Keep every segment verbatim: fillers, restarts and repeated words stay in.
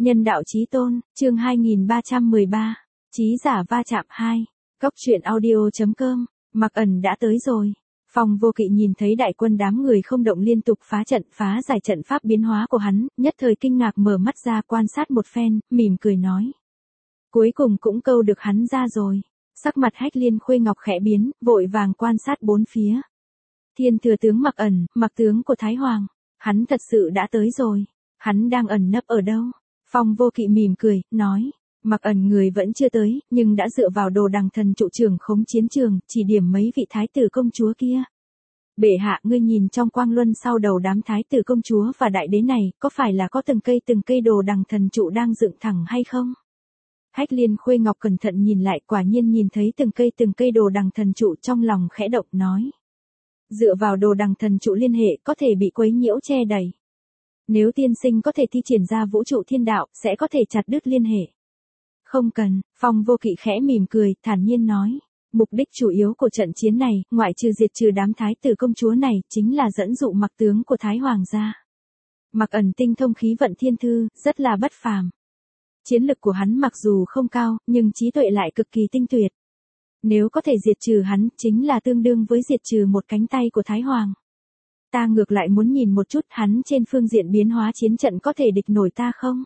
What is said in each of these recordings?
Nhân đạo chí tôn, chương hai nghìn ba trăm mười ba, chí giả va chạm hai, Cốc truyện audio chấm com, Mặc Ẩn đã tới rồi. Phong Vô Kỵ nhìn thấy đại quân đám người không động liên tục phá trận phá giải trận pháp biến hóa của hắn, nhất thời kinh ngạc mở mắt ra quan sát một phen, mỉm cười nói. Cuối cùng cũng câu được hắn ra rồi. Sắc mặt Hách Liên Khuê Ngọc khẽ biến, vội vàng quan sát bốn phía. Thiên thừa tướng Mặc Ẩn, Mặc tướng của Thái Hoàng, hắn thật sự đã tới rồi. Hắn đang ẩn nấp ở đâu? Phong Vô Kỵ mỉm cười, nói. Mặc Ẩn người vẫn chưa tới, nhưng đã dựa vào Đồ Đằng Thần trụ trưởng khống chiến trường, chỉ điểm mấy vị thái tử công chúa kia. Bệ hạ, ngươi nhìn trong quang luân sau đầu đám thái tử công chúa và đại đế này, có phải là có từng cây từng cây Đồ Đằng Thần trụ đang dựng thẳng hay không? Hách Liên Khuê Ngọc cẩn thận nhìn lại, quả nhiên nhìn thấy từng cây từng cây Đồ Đằng Thần trụ, trong lòng khẽ động nói. Dựa vào Đồ Đằng Thần trụ liên hệ có thể bị quấy nhiễu che đẩy. Nếu tiên sinh có thể thi triển ra vũ trụ thiên đạo, sẽ có thể chặt đứt liên hệ. Không cần, Phong Vô Kỵ khẽ mỉm cười, thản nhiên nói. Mục đích chủ yếu của trận chiến này, ngoại trừ diệt trừ đám thái tử công chúa này, chính là dẫn dụ Mặc tướng của Thái Hoàng gia. Mặc Ẩn tinh thông khí vận thiên thư, rất là bất phàm. Chiến lực của hắn mặc dù không cao, nhưng trí tuệ lại cực kỳ tinh tuyệt. Nếu có thể diệt trừ hắn, chính là tương đương với diệt trừ một cánh tay của Thái Hoàng. Ta ngược lại muốn nhìn một chút hắn trên phương diện biến hóa chiến trận có thể địch nổi ta không?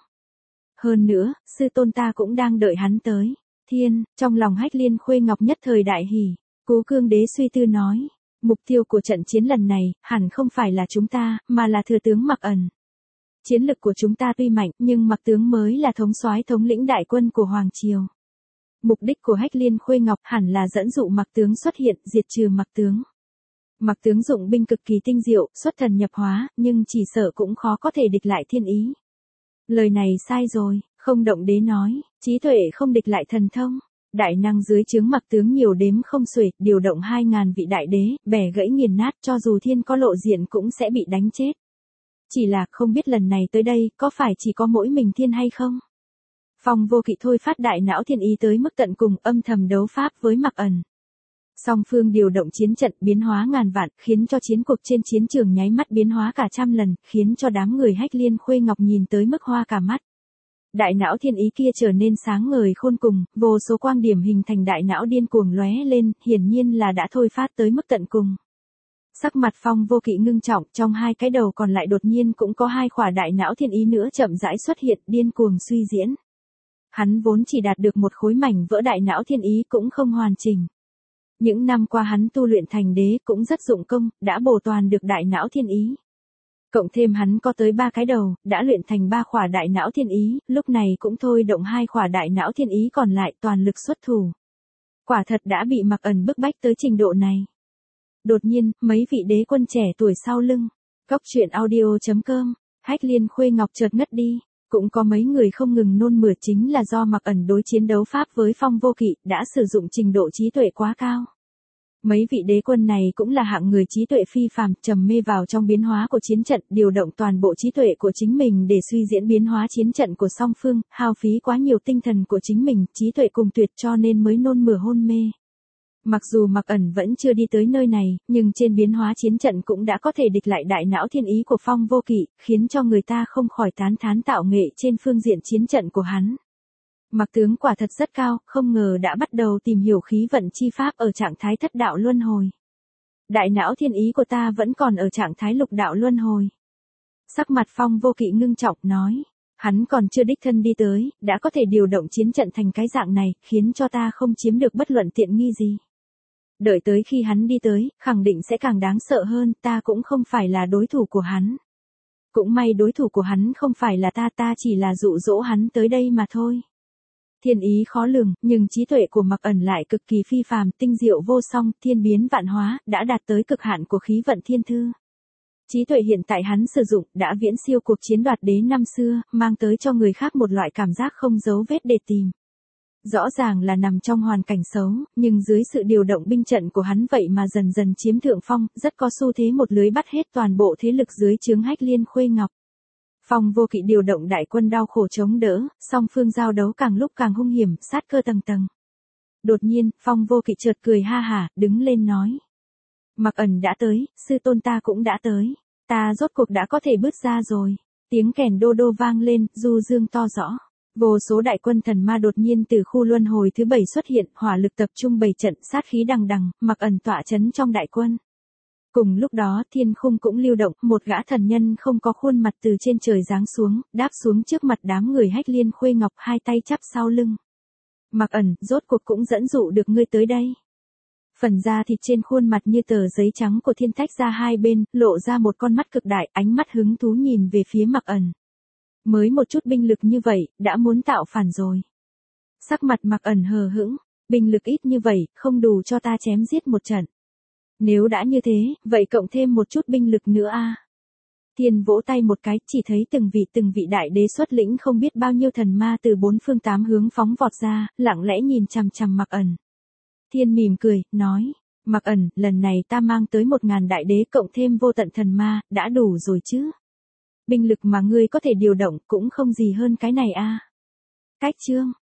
Hơn nữa, sư tôn ta cũng đang đợi hắn tới. Thiên, trong lòng Hách Liên Khuê Ngọc nhất thời đại hỉ. Cố Cương Đế suy tư nói, mục tiêu của trận chiến lần này, hẳn không phải là chúng ta, mà là thừa tướng Mặc Ẩn. Chiến lực của chúng ta tuy mạnh, nhưng Mặc tướng mới là thống soái thống lĩnh đại quân của Hoàng Triều. Mục đích của Hách Liên Khuê Ngọc hẳn là dẫn dụ Mặc tướng xuất hiện, diệt trừ Mặc tướng. Mặc tướng dụng binh cực kỳ tinh diệu, xuất thần nhập hóa, nhưng chỉ sợ cũng khó có thể địch lại thiên ý. Lời này sai rồi, không động đế nói, trí tuệ không địch lại thần thông. Đại năng dưới trướng Mặc tướng nhiều đếm không xuể, điều động hai ngàn vị đại đế, bẻ gãy nghiền nát, cho dù thiên có lộ diện cũng sẽ bị đánh chết. Chỉ là không biết lần này tới đây, có phải chỉ có mỗi mình thiên hay không? Phong Vô Kỵ thôi phát đại não thiên ý tới mức tận cùng, âm thầm đấu pháp với Mặc Ẩn. Song phương điều động chiến trận biến hóa ngàn vạn, khiến cho chiến cuộc trên chiến trường nháy mắt biến hóa cả trăm lần, khiến cho đám người Hách Liên Khuê Ngọc nhìn tới mức hoa cả mắt. Đại não thiên ý kia trở nên sáng ngời khôn cùng, vô số quang điểm hình thành đại não điên cuồng lóe lên, hiển nhiên là đã thôi phát tới mức tận cùng. Sắc mặt Phong Vô Kỵ ngưng trọng, trong hai cái đầu còn lại đột nhiên cũng có hai khỏa đại não thiên ý nữa chậm rãi xuất hiện, điên cuồng suy diễn. Hắn vốn chỉ đạt được một khối mảnh vỡ đại não thiên ý cũng không hoàn chỉnh. Những năm qua hắn tu luyện thành đế cũng rất dụng công, đã bổ toàn được đại não thiên ý. Cộng thêm hắn có tới ba cái đầu, đã luyện thành ba khỏa đại não thiên ý, lúc này cũng thôi động hai khỏa đại não thiên ý còn lại toàn lực xuất thủ. Quả thật đã bị Mặc Ẩn bức bách tới trình độ này. Đột nhiên, mấy vị đế quân trẻ tuổi sau lưng. Cốc truyện audio chấm com, Hách Liên Khuê Ngọc chợt ngất đi. Cũng có mấy người không ngừng nôn mửa, chính là do Mặc Ẩn đối chiến đấu pháp với Phong Vô Kỵ đã sử dụng trình độ trí tuệ quá cao. Mấy vị đế quân này cũng là hạng người trí tuệ phi phàm, trầm mê vào trong biến hóa của chiến trận, điều động toàn bộ trí tuệ của chính mình để suy diễn biến hóa chiến trận của song phương, hao phí quá nhiều tinh thần của chính mình, trí tuệ cùng tuyệt cho nên mới nôn mửa hôn mê. Mặc dù Mặc Ẩn vẫn chưa đi tới nơi này, nhưng trên biến hóa chiến trận cũng đã có thể địch lại đại não thiên ý của Phong Vô Kỵ, khiến cho người ta không khỏi tán thán tạo nghệ trên phương diện chiến trận của hắn. Mặc tướng quả thật rất cao, không ngờ đã bắt đầu tìm hiểu khí vận chi pháp ở trạng thái thất đạo luân hồi. Đại não thiên ý của ta vẫn còn ở trạng thái lục đạo luân hồi. Sắc mặt Phong Vô Kỵ ngưng trọng nói, hắn còn chưa đích thân đi tới, đã có thể điều động chiến trận thành cái dạng này, khiến cho ta không chiếm được bất luận tiện nghi gì. Đợi tới khi hắn đi tới, khẳng định sẽ càng đáng sợ hơn, ta cũng không phải là đối thủ của hắn. Cũng may đối thủ của hắn không phải là ta, ta chỉ là dụ dỗ hắn tới đây mà thôi. Thiên ý khó lường, nhưng trí tuệ của Mặc Ẩn lại cực kỳ phi phàm, tinh diệu vô song, thiên biến vạn hóa, đã đạt tới cực hạn của khí vận thiên thư. Trí tuệ hiện tại hắn sử dụng, đã viễn siêu cuộc chiến đoạt đế năm xưa, mang tới cho người khác một loại cảm giác không dấu vết để tìm. Rõ ràng là nằm trong hoàn cảnh xấu, nhưng dưới sự điều động binh trận của hắn vậy mà dần dần chiếm thượng phong, rất có xu thế một lưới bắt hết toàn bộ thế lực dưới trướng Hách Liên Khuê Ngọc. Phong Vô Kỵ điều động đại quân đau khổ chống đỡ, song phương giao đấu càng lúc càng hung hiểm, sát cơ tầng tầng. Đột nhiên, Phong Vô Kỵ chợt cười ha hả, đứng lên nói. Mặc Ẩn đã tới, sư tôn ta cũng đã tới. Ta rốt cuộc đã có thể bước ra rồi. Tiếng kèn đô đô vang lên, du dương to rõ. Vô số đại quân thần ma đột nhiên từ khu luân hồi thứ bảy xuất hiện, hỏa lực tập trung bày trận, sát khí đằng đằng, Mặc Ẩn tọa chấn trong đại quân. Cùng lúc đó thiên khung cũng lưu động, một gã thần nhân không có khuôn mặt từ trên trời giáng xuống, đáp xuống trước mặt đám người Hách Liên Khuê Ngọc, hai tay chắp sau lưng. Mặc Ẩn, rốt cuộc cũng dẫn dụ được ngươi tới đây. Phần da thịt trên khuôn mặt như tờ giấy trắng của thiên tách ra hai bên, lộ ra một con mắt cực đại, ánh mắt hứng thú nhìn về phía Mặc Ẩn. Mới một chút binh lực như vậy, đã muốn tạo phản rồi. Sắc mặt Mặc Ẩn hờ hững, binh lực ít như vậy, không đủ cho ta chém giết một trận. Nếu đã như thế, vậy cộng thêm một chút binh lực nữa a. À. Thiên vỗ tay một cái, chỉ thấy từng vị từng vị đại đế xuất lĩnh không biết bao nhiêu thần ma từ bốn phương tám hướng phóng vọt ra, lặng lẽ nhìn chằm chằm Mặc Ẩn. Thiên mỉm cười, nói, Mặc Ẩn, lần này ta mang tới một ngàn đại đế cộng thêm vô tận thần ma, đã đủ rồi chứ. Binh lực mà ngươi có thể điều động cũng không gì hơn cái này a. À. Cách chương.